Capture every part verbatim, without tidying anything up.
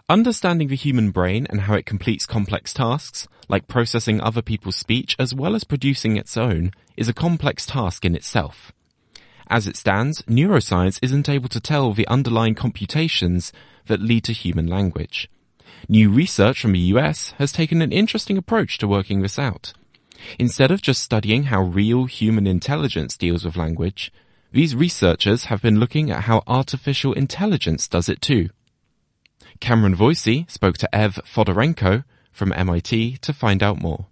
Understanding the human brain and how it completes complex tasks, like processing other people's speech as well as producing its own, is a complex task in itself. As it stands, neuroscience isn't able to tell the underlying computations that lead to human language. New research from the U S has taken an interesting approach to working this out. Instead of just studying how real human intelligence deals with language, these researchers have been looking at how artificial intelligence does it too. Cameron Voisey spoke to Ev Fodorenko from M I T to find out more.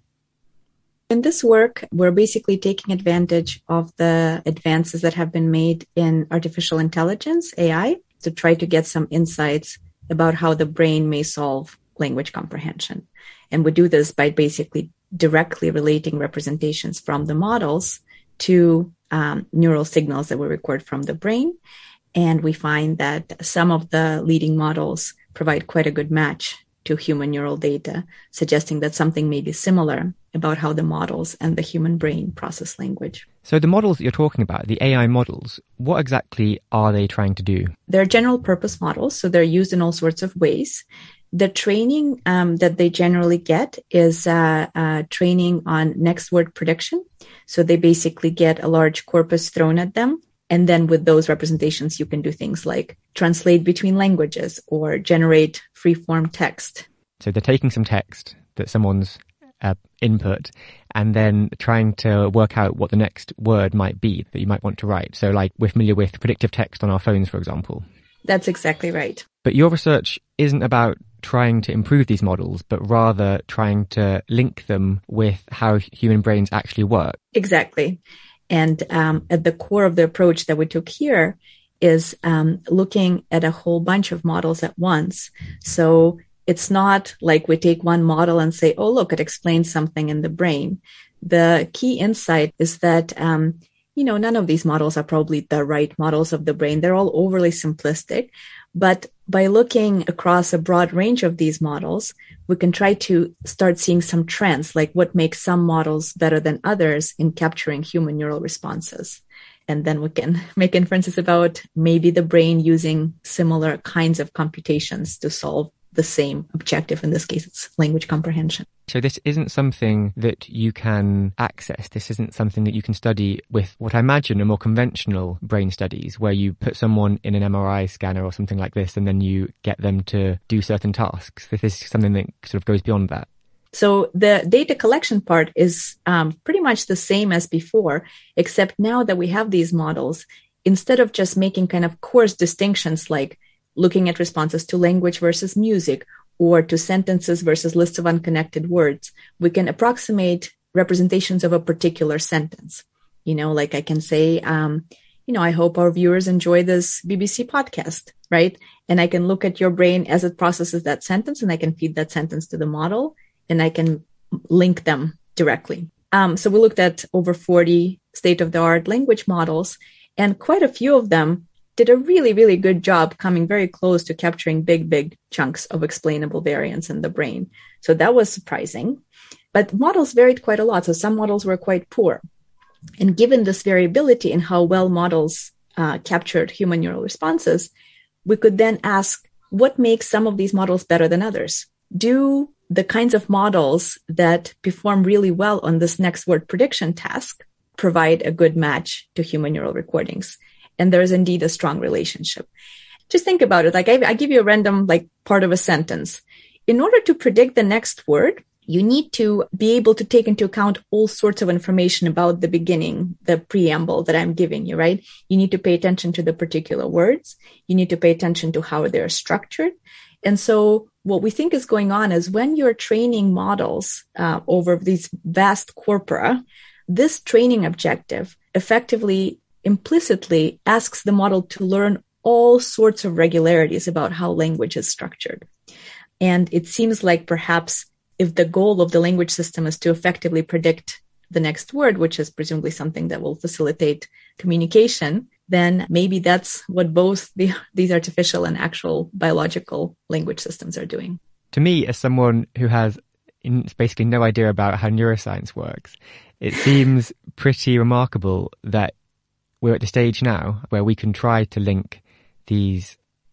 In this work, we're basically taking advantage of the advances that have been made in artificial intelligence, A I, to try to get some insights about how the brain may solve language comprehension. And we do this by basically directly relating representations from the models to um, neural signals that we record from the brain. And we find that some of the leading models provide quite a good match to human neural data, suggesting that something may be similar about how the models and the human brain process language. So the models that you're talking about, the A I models, what exactly are they trying to do? They're general purpose models, so they're used in all sorts of ways. The training um, that they generally get is uh, uh, training on next word prediction. So they basically get a large corpus thrown at them. And then with those representations, you can do things like translate between languages or generate free-form text. So they're taking some text that someone's uh, input and then trying to work out what the next word might be that you might want to write. So like we're familiar with predictive text on our phones, for example. That's exactly right. But your research isn't about trying to improve these models, but rather trying to link them with how human brains actually work. Exactly. And um, at the core of the approach that we took here is um, looking at a whole bunch of models at once. So it's not like we take one model and say, oh, look, it explains something in the brain. The key insight is that, um, you know, none of these models are probably the right models of the brain. They're all overly simplistic. But by looking across a broad range of these models, we can try to start seeing some trends, like what makes some models better than others in capturing human neural responses. And then we can make inferences about maybe the brain using similar kinds of computations to solve the same objective. In this case, it's language comprehension. So this isn't something that you can access. This isn't something that you can study with what I imagine are more conventional brain studies, where you put someone in an M R I scanner or something like this, and then you get them to do certain tasks. This is something that sort of goes beyond that. So the data collection part is um, pretty much the same as before, except now that we have these models, instead of just making kind of coarse distinctions like looking at responses to language versus music or to sentences versus lists of unconnected words, we can approximate representations of a particular sentence. You know, like I can say, um, you know, I hope our viewers enjoy this B B C podcast, right? And I can look at your brain as it processes that sentence, and I can feed that sentence to the model, and I can link them directly. Um, so we looked at over forty state-of-the-art language models, and quite a few of them did a really, really good job coming very close to capturing big, big chunks of explainable variance in the brain. So that was surprising. But models varied quite a lot. So some models were quite poor. And given this variability in how well models uh, captured human neural responses, we could then ask, what makes some of these models better than others? Do the kinds of models that perform really well on this next word prediction task provide a good match to human neural recordings? And there is indeed a strong relationship. Just think about it. Like I, I give you a random, like part of a sentence. In order to predict the next word, you need to be able to take into account all sorts of information about the beginning, the preamble that I'm giving you, right? You need to pay attention to the particular words. You need to pay attention to how they're structured. And so what we think is going on is when you're training models uh, over these vast corpora, this training objective effectively implicitly asks the model to learn all sorts of regularities about how language is structured. And it seems like perhaps if the goal of the language system is to effectively predict the next word, which is presumably something that will facilitate communication, then maybe that's what both the, these artificial and actual biological language systems are doing. To me, as someone who has basically no idea about how neuroscience works, it seems pretty remarkable that we're at the stage now where we can try to link these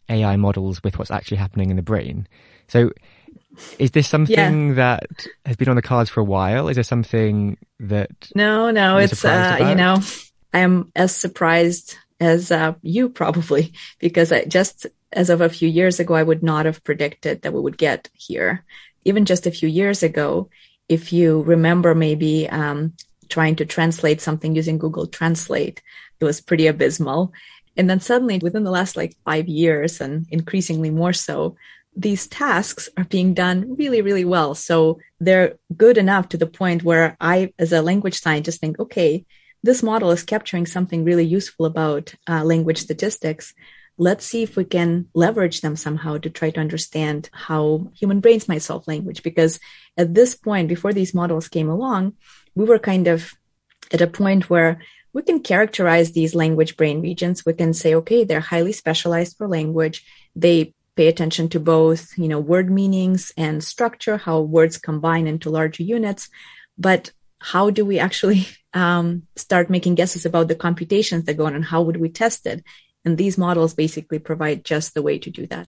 A I models with what's actually happening in the brain. So is this something yeah. that has been on the cards for a while? Is there something that... No, no, it's, uh, you know, I'm as surprised as uh, you probably, because I just as of a few years ago, I would not have predicted that we would get here. Even just a few years ago, if you remember maybe um, trying to translate something using Google Translate, it was pretty abysmal. And then suddenly within the last like five years and increasingly more so, these tasks are being done really, really well. So they're good enough to the point where I, as a language scientist, think, okay, this model is capturing something really useful about uh, language statistics. Let's see if we can leverage them somehow to try to understand how human brains might solve language. Because at this point, before these models came along, we were kind of at a point where we can characterize these language brain regions. We can say, okay, they're highly specialized for language. They pay attention to both, you know, word meanings and structure, how words combine into larger units. But how do we actually um, start making guesses about the computations that go on, and how would we test it? And these models basically provide just the way to do that.